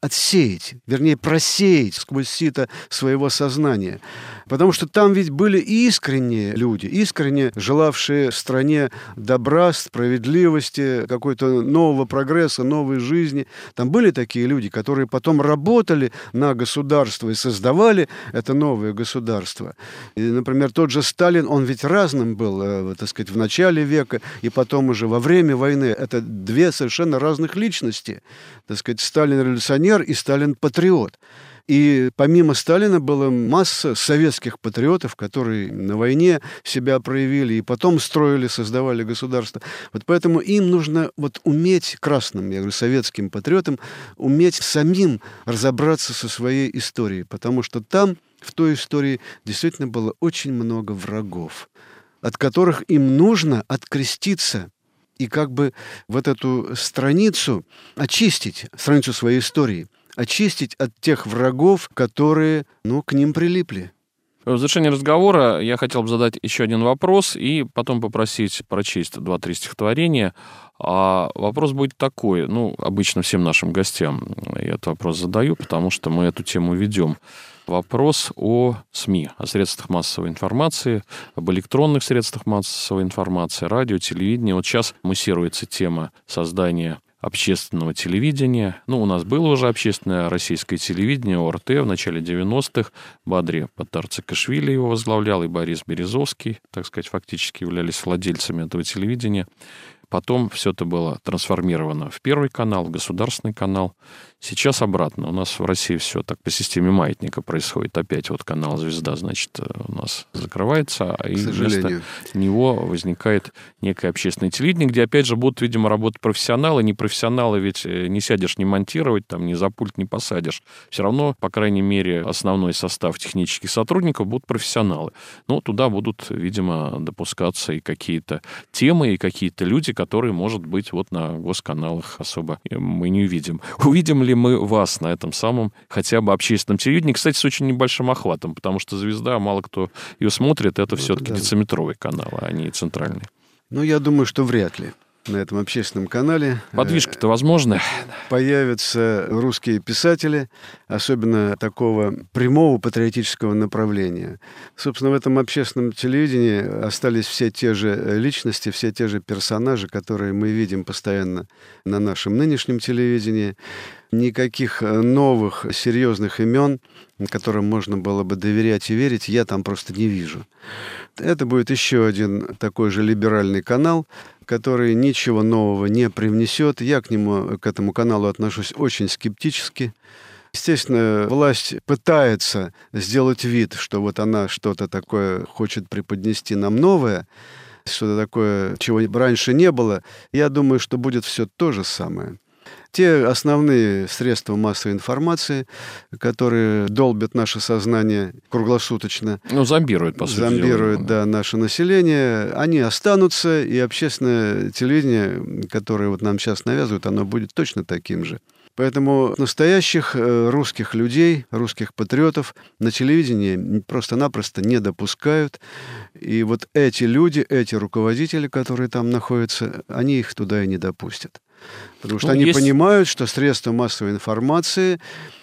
отсеять, вернее, просеять сквозь сито своего сознания. Потому что там ведь были искренние люди, искренне желавшие стране добра, справедливости, какой-то нового прогресса, новой жизни. Там были такие люди, которые потом работали на государство и создавали это новое государство. И, например, тот же Сталин, он ведь разным был, э, так сказать, в начале века и потом уже во время войны. Это две совершенно разных личности. Так сказать, Сталин революционер и Сталин патриот. И помимо Сталина была масса советских патриотов, которые на войне себя проявили и потом строили, создавали государство. Вот поэтому им нужно вот уметь, красным, я говорю, советским патриотам, уметь самим разобраться со своей историей, потому что там, в той истории, действительно было очень много врагов, от которых им нужно откреститься и как бы вот эту страницу очистить, страницу своей истории, очистить от тех врагов, которые, ну, к ним прилипли. В завершении разговора я хотел бы задать еще один вопрос и потом попросить прочесть два-три стихотворения. А вопрос будет такой, ну, обычно всем нашим гостям я этот вопрос задаю, потому что мы эту тему ведем. Вопрос о СМИ, о средствах массовой информации, об электронных средствах массовой информации, радио, телевидение. Вот сейчас муссируется тема создания общественного телевидения. Ну, у нас было уже общественное российское телевидение, ОРТ в начале девяностых. Бадри Паттар-Цикашвили его возглавлял, и Борис Березовский, так сказать, фактически являлись владельцами этого телевидения. Потом все это было трансформировано в Первый канал, в государственный канал. Сейчас обратно. У нас в России все так по системе маятника происходит. Опять вот канал «Звезда», значит, у нас закрывается, а и вместо него возникает некое общественное телевидение, где, опять же, будут, видимо, работать профессионалы. Непрофессионалы ведь не сядешь не монтировать, там, ни за пульт не посадишь. Все равно, по крайней мере, основной состав технических сотрудников будут профессионалы. Но туда будут, видимо, допускаться и какие-то темы, и какие-то люди, которые, может быть, вот на госканалах особо мы не увидим. Увидим ли мы вас на этом самом хотя бы общественном телевидении? Кстати, с очень небольшим охватом, потому что «Звезда», мало кто ее смотрит, это все-таки да. дециметровый канал, а не центральный. Ну, я думаю, что вряд ли. На этом общественном канале подвижки-то возможны. Появятся русские писатели, особенно такого прямого патриотического направления. Собственно, в этом общественном телевидении остались все те же личности, все те же персонажи, которые мы видим постоянно на нашем нынешнем телевидении. Никаких новых серьезных имен, которым можно было бы доверять и верить, я там просто не вижу. Это будет еще один такой же либеральный канал, который ничего нового не привнесет. Я к нему, к этому каналу отношусь очень скептически. Естественно, власть пытается сделать вид, что вот она что-то такое хочет преподнести нам новое, что-то такое, чего раньше не было. Я думаю, что будет все то же самое. Те основные средства массовой информации, которые долбят наше сознание круглосуточно. Ну, зомбируют, по сути дела. Зомбируют, да, наше население. Они останутся, и общественное телевидение, которое вот нам сейчас навязывают, оно будет точно таким же. Поэтому настоящих русских людей, русских патриотов на телевидении просто-напросто не допускают. И вот эти люди, эти руководители, которые там находятся, они их туда и не допустят. Потому что ну, они есть... понимают, что средства массовой информации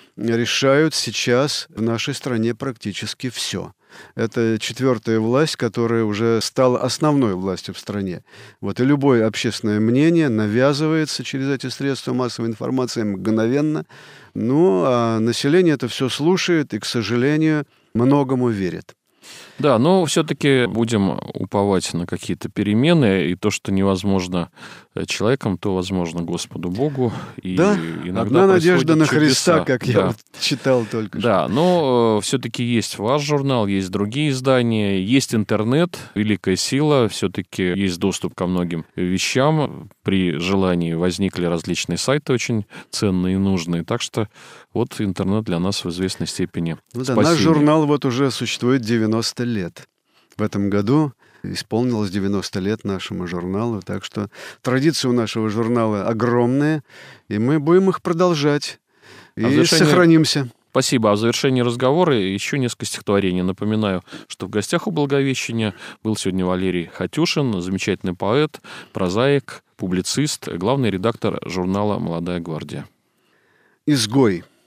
решают сейчас в нашей стране практически все. Это четвертая власть, которая уже стала основной властью в стране. Вот и любое общественное мнение навязывается через эти средства массовой информации мгновенно. Ну, а население это все слушает и, к сожалению, многому верит. Да, но все-таки будем уповать на какие-то перемены, и то, что невозможно человеком, то возможно Господу Богу. И да, одна надежда на Христа, как да. я вот читал только что. Да, но все-таки есть ваш журнал, есть другие издания, есть интернет, великая сила, все-таки есть доступ ко многим вещам. При желании возникли различные сайты очень ценные и нужные, так что вот интернет для нас в известной степени ну, да, наш журнал вот уже существует девяносто лет. В этом году исполнилось девяносто лет нашему журналу, так что традиции у нашего журнала огромные, и мы будем их продолжать и а завершение... сохранимся. Спасибо. А в завершении разговора еще несколько стихотворений. Напоминаю, что в гостях у Благовещения был сегодня Валерий Хатюшин, замечательный поэт, прозаик, публицист, главный редактор журнала «Молодая гвардия». Изгой.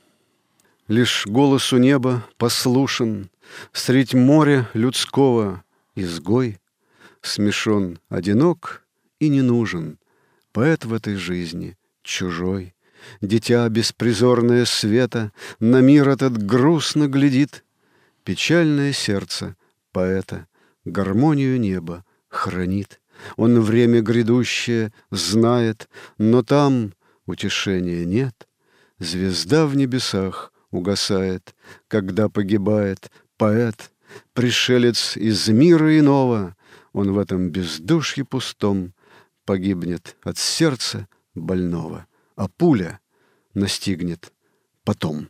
лишь голосу неба послушен, средь моря людского изгой, смешон, одинок и не нужен, поэт в этой жизни чужой. Дитя беспризорное света на мир этот грустно глядит, печальное сердце поэта гармонию неба хранит. Он время грядущее знает, но там утешения нет. Звезда в небесах угасает, когда погибает поэт, пришелец из мира иного. Он в этом бездушье пустом погибнет от сердца больного, а пуля настигнет потом.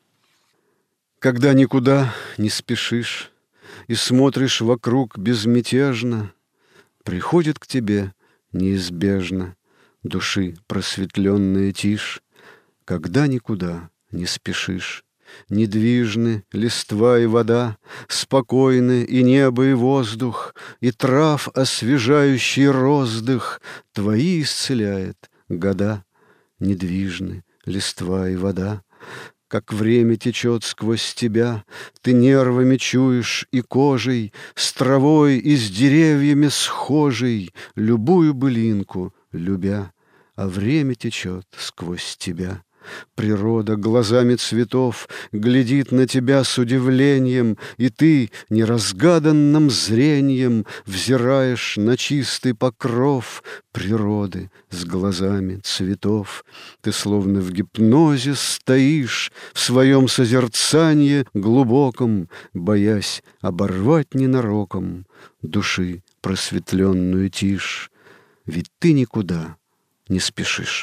Когда никуда не спешишь и смотришь вокруг безмятежно, приходит к тебе неизбежно души просветленная тишь. Когда никуда не спешишь, недвижны листва и вода, спокойны и небо, и воздух, и трав освежающий роздых твои исцеляет года. Недвижны листва и вода, как время течет сквозь тебя, ты нервами чуешь и кожей, с травой и с деревьями схожей, любую былинку любя, а время течет сквозь тебя. Природа глазами цветов глядит на тебя с удивлением, и ты неразгаданным зрением взираешь на чистый покров природы с глазами цветов. Ты словно в гипнозе стоишь в своем созерцании глубоком, боясь оборвать ненароком души просветленную тишь, ведь ты никуда не спешишь.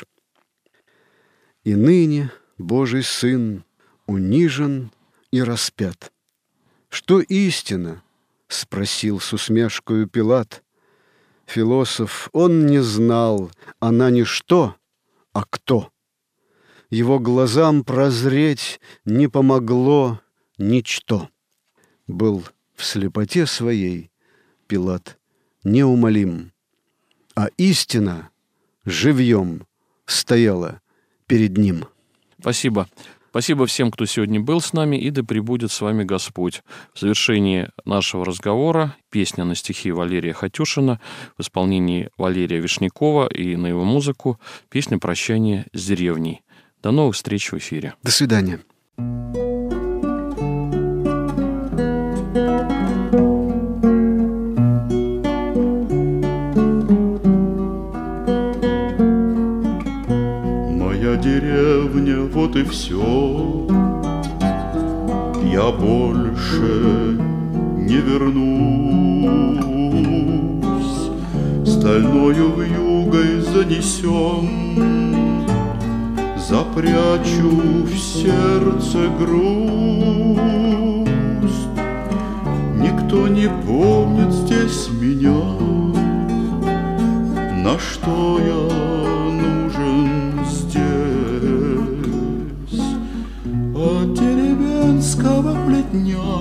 И ныне Божий Сын унижен и распят. Что истина? — спросил с усмешкою Пилат. Философ, он не знал, она не что, а кто. Его глазам прозреть не помогло ничто. Был в слепоте своей Пилат неумолим, а истина живьем стояла перед ним. Спасибо. Спасибо всем, кто сегодня был с нами, и да пребудет с вами Господь. В завершении нашего разговора песня на стихи Валерия Хатюшина в исполнении Валерия Вишнякова и на его музыку песня «Прощание с деревней». До новых встреч в эфире. До свидания. Деревня, вот и все. Я больше не вернусь. Стальною вьюгой занесен, запрячу в сердце грусть. Никто не помнит здесь меня, на что я нужен здесь. От деревенского плетня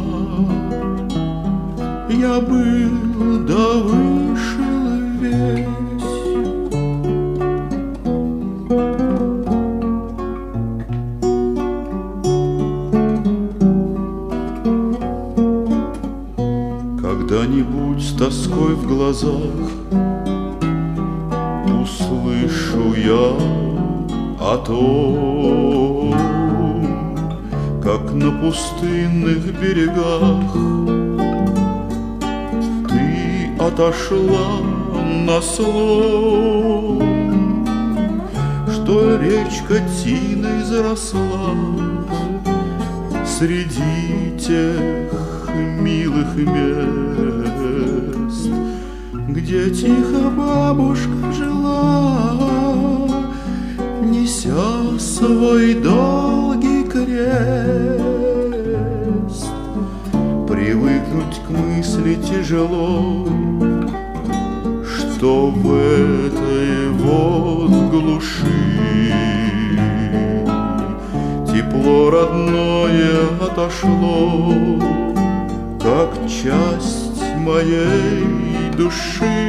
я был да вышел весь. Когда-нибудь с тоской в глазах услышу я о том, как на пустынных берегах ты отошла на слом, что речка тиной заросла среди тех милых мест, где тихо бабушка жила, неся свой долгий крест. Привыкнуть к мысли тяжело, что в этой вот глуши тепло родное отошло, как часть моей души.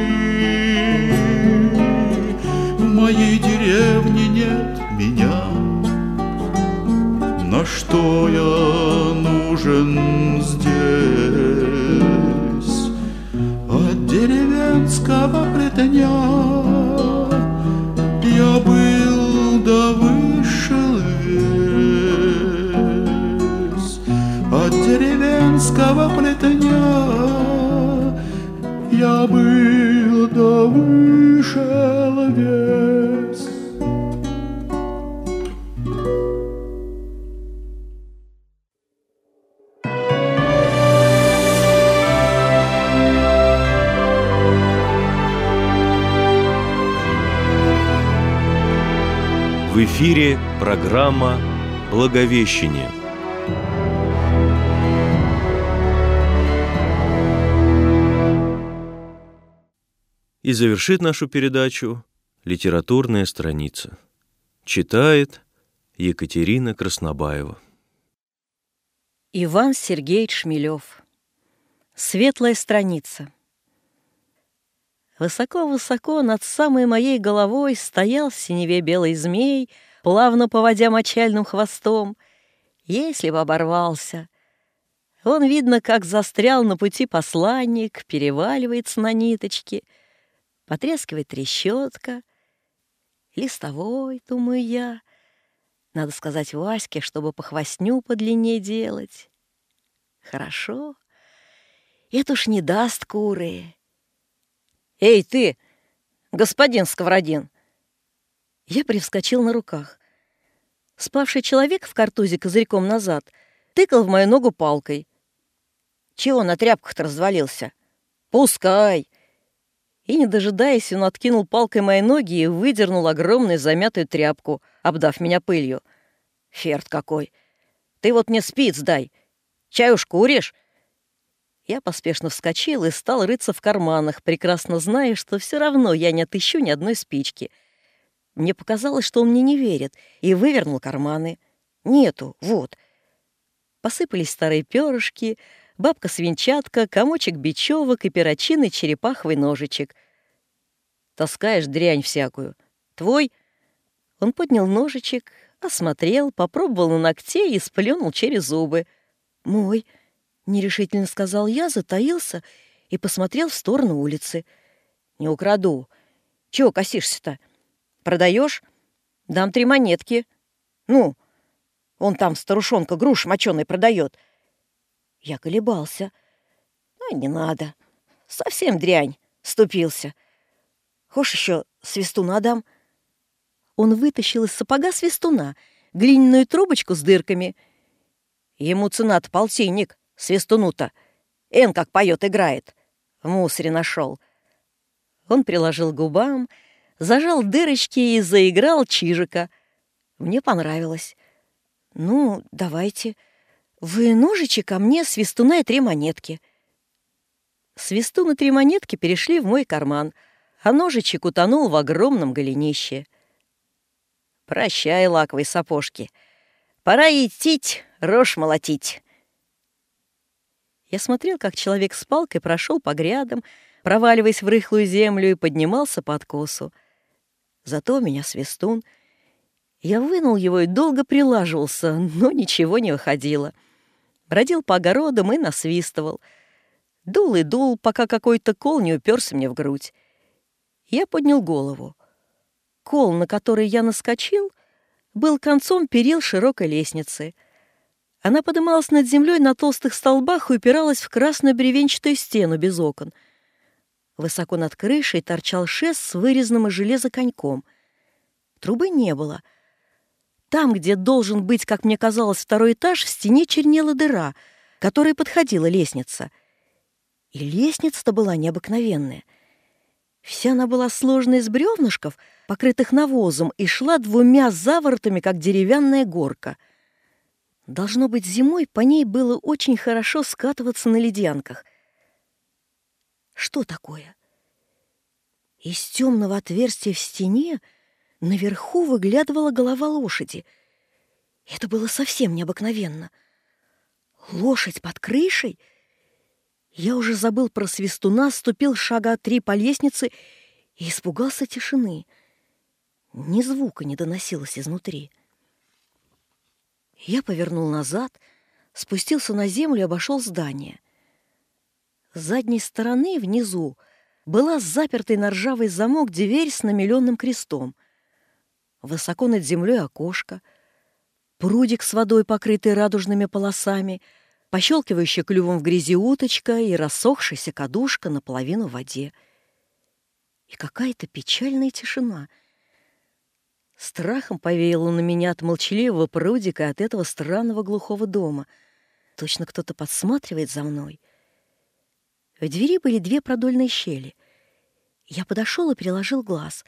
В моей деревне нет меня, на что я нужен здесь. От деревенского плетня я был да вышел весь. От деревенского плетня я был да вышел весь. В эфире программа «Благовещение». И завершит нашу передачу литературная страница. Читает Екатерина Краснобаева. Иван Сергеевич Шмелев. Светлая страница. Высоко-высоко над самой моей головой стоял в синеве белый змей, плавно поводя мочальным хвостом. Если бы оборвался. Он, видно, как застрял на пути посланник, переваливается на ниточке, потрескивает трещотка. Листовой, думаю я. Надо сказать Ваське, чтобы по хвостню подлиннее делать. Хорошо. Это уж не даст куры. «Эй, ты, господин Сковородин!» Я привскочил на руках. Спавший человек в картузе козырьком назад тыкал в мою ногу палкой. «Чего на тряпках-то развалился? Пускай!» И, не дожидаясь, он откинул палкой мои ноги и выдернул огромную замятую тряпку, обдав меня пылью. «Ферт какой! Ты вот мне спиц дай! Чай уж куришь?» Я поспешно вскочил и стал рыться в карманах, прекрасно зная, что все равно я не отыщу ни одной спички. Мне показалось, что он мне не верит, и вывернул карманы. Нету, вот. Посыпались старые перышки, бабка-свинчатка, комочек бечевок и перочинный черепаховый ножичек. «Таскаешь дрянь всякую. Твой?» Он поднял ножичек, осмотрел, попробовал на ногте и сплюнул через зубы. «Мой», — нерешительно сказал я, затаился и посмотрел в сторону улицы. «Не украду. Чего косишься-то? Продаешь? Дам три монетки. Ну, он там старушонка груш моченой продает». Я колебался. «Ну, не надо. Совсем дрянь. Ступился. Хошь еще свистуна дам?» Он вытащил из сапога свистуна, глиняную трубочку с дырками. «Ему цена-то полтинник, свистуну-то. Эн как поет, играет. В мусоре нашел». Он приложил к губам, зажал дырочки и заиграл чижика. Мне понравилось. «Ну, давайте. Вы ножичек, а мне свистуна и три монетки». Свистун и три монетки перешли в мой карман, а ножичек утонул в огромном голенище. «Прощай, лаковые сапожки. Пора идти, рожь молотить». Я смотрел, как человек с палкой прошел по грядам, проваливаясь в рыхлую землю, и поднимался по откосу. Зато у меня свистун. Я вынул его и долго прилаживался, но ничего не выходило. Бродил по огородам и насвистывал. Дул и дул, пока какой-то кол не уперся мне в грудь. Я поднял голову. Кол, на который я наскочил, был концом перил широкой лестницы. Она подымалась над землей на толстых столбах и упиралась в красную бревенчатую стену без окон. Высоко над крышей торчал шест с вырезанным из железа коньком. Трубы не было. Там, где должен быть, как мне казалось, второй этаж, в стене чернела дыра, к которой подходила лестница. И лестница-то была необыкновенная. Вся она была сложена из бревнышков, покрытых навозом, и шла двумя заворотами, как деревянная горка. Должно быть, зимой по ней было очень хорошо скатываться на ледянках. Что такое? Из темного отверстия в стене наверху выглядывала голова лошади. Это было совсем необыкновенно. Лошадь под крышей? Я уже забыл про свистуна, ступил шага три по лестнице и испугался тишины. Ни звука не доносилось изнутри. Я повернул назад, спустился на землю и обошел здание. С задней стороны, внизу, была запертый на ржавый замок дверь с намилённым крестом. Высоко над землей окошко, прудик с водой, покрытый радужными полосами, пощелкивающая клювом в грязи уточка и рассохшаяся кадушка наполовину в воде. И какая-то печальная тишина. Страхом повеяло на меня от молчаливого прудика и от этого странного глухого дома. Точно кто-то подсматривает за мной. В двери были две продольные щели. Я подошел и приложил глаз.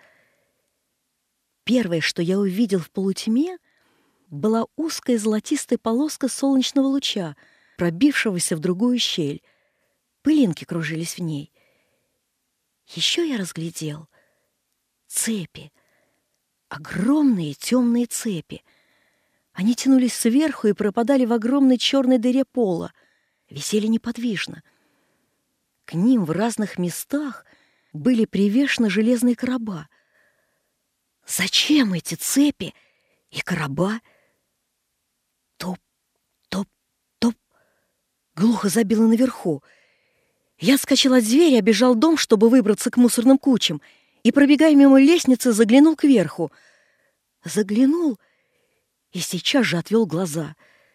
Первое, что я увидел в полутьме, была узкая золотистая полоска солнечного луча, пробившегося в другую щель. Пылинки кружились в ней. Еще я разглядел цепи, огромные темные цепи. Они тянулись сверху и пропадали в огромной черной дыре пола, висели неподвижно. К ним в разных местах были привешены железные короба. Зачем эти цепи и короба? Топ, топ, топ. Глухо забило наверху. Я отскочил от зверя, обежал дом, чтобы выбраться к мусорным кучам, и, пробегая мимо лестницы, заглянул кверху. Заглянул и сейчас же отвел глаза.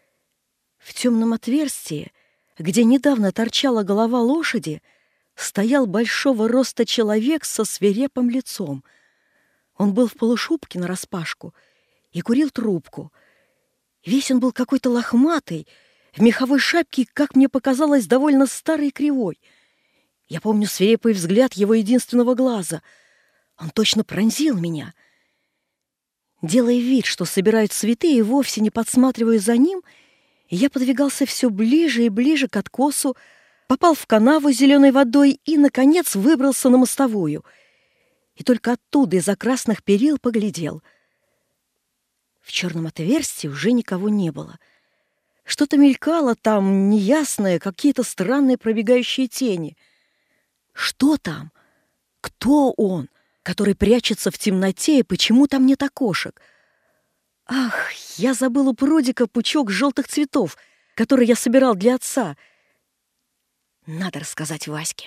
В темном отверстии, где недавно торчала голова лошади, стоял большого роста человек со свирепым лицом. Он был в полушубке нараспашку и курил трубку. Весь он был какой-то лохматый, в меховой шапке, как мне показалось, довольно старый и кривой. Я помню свирепый взгляд его единственного глаза. Он точно пронзил меня. Делая вид, что собирают цветы, и вовсе не подсматривая за ним, я подвигался все ближе и ближе к откосу, попал в канаву с зеленой водой и, наконец, выбрался на мостовую. И только оттуда, из-за красных перил, поглядел. В черном отверстии уже никого не было. Что-то мелькало там, неясное, какие-то странные пробегающие тени. Что там? Кто он, который прячется в темноте, и почему там нет окошек? Ах, я забыл у прудика пучок желтых цветов, который я собирал для отца. Надо рассказать Ваське.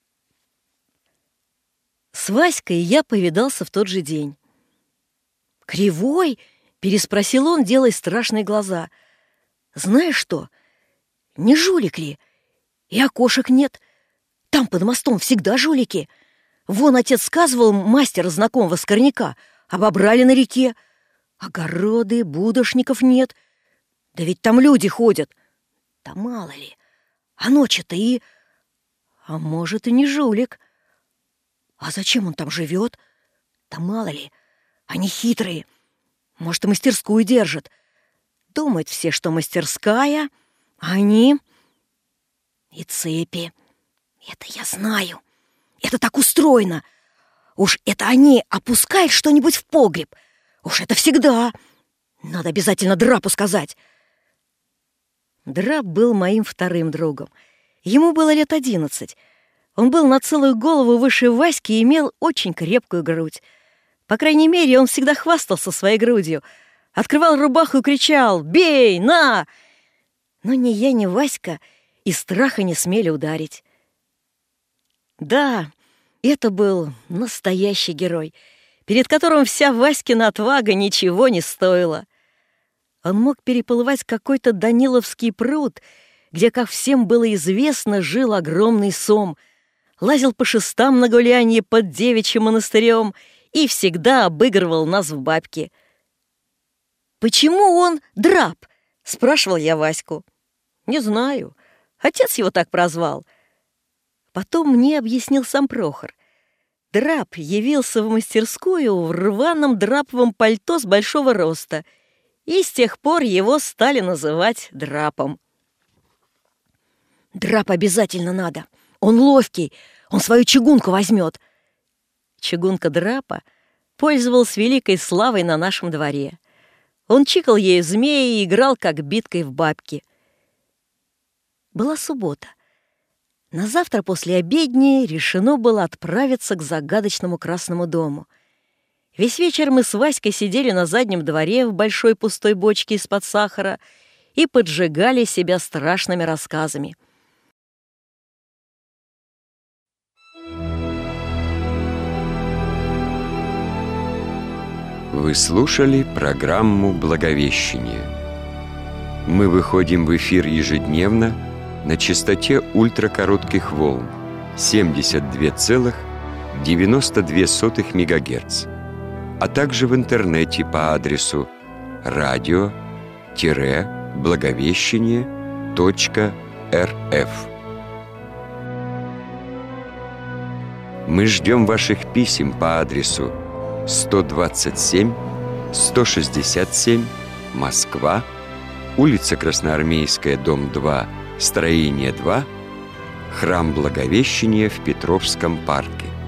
С Васькой я повидался в тот же день. «Кривой?» — переспросил он, делая страшные глаза. «Знаешь что? Не жулик ли? И окошек нет. Там под мостом всегда жулики. Вон отец сказывал мастера знакомого Скорняка. Обобрали на реке. Огороды, будошников нет. Да ведь там люди ходят. Да мало ли. А ночью-то и... А может, и не жулик. А зачем он там живет? Да мало ли. Они хитрые. Может, и мастерскую держат. Думают все, что мастерская, а они... И цепи. Это я знаю. Это так устроено. Уж это они опускают что-нибудь в погреб. Уж это всегда. Надо обязательно Драпу сказать. Драп был моим вторым другом. Ему было лет одиннадцать. Он был на целую голову выше Васьки и имел очень крепкую грудь. По крайней мере, он всегда хвастался своей грудью. Открывал рубаху и кричал: «Бей! На!» Но ни я, ни Васька из страха не смели ударить. Да, это был настоящий герой, перед которым вся Васькина отвага ничего не стоила. Он мог переплывать какой-то Даниловский пруд, где, как всем было известно, жил огромный сом, лазил по шестам на гулянье под девичьим монастырем и всегда обыгрывал нас в бабки. «Почему он Драп?» — спрашивал я Ваську. «Не знаю. Отец его так прозвал». Потом мне объяснил сам Прохор. Драп явился в мастерскую в рваном драповом пальто с большого роста, и с тех пор его стали называть Драпом. «Драп обязательно надо. Он ловкий, он свою чугунку возьмет». Чугунка Драпа пользовалась великой славой на нашем дворе. Он чикал ею змеи и играл, как биткой в бабки. Была суббота. На завтра после обедни решено было отправиться к загадочному Красному дому. Весь вечер мы с Васькой сидели на заднем дворе в большой пустой бочке из-под сахара и поджигали себя страшными рассказами. Вы слушали программу «Благовещение». Мы выходим в эфир ежедневно на частоте ультракоротких волн семьдесят два целых девяносто две сотых мегагерц, а также в интернете по адресу радио благовещение точка эр эф. Мы ждем ваших писем по адресу сто двадцать семь сто шестьдесят семь, Москва, улица Красноармейская, дом два, строение два, Храм Благовещения в Петровском парке.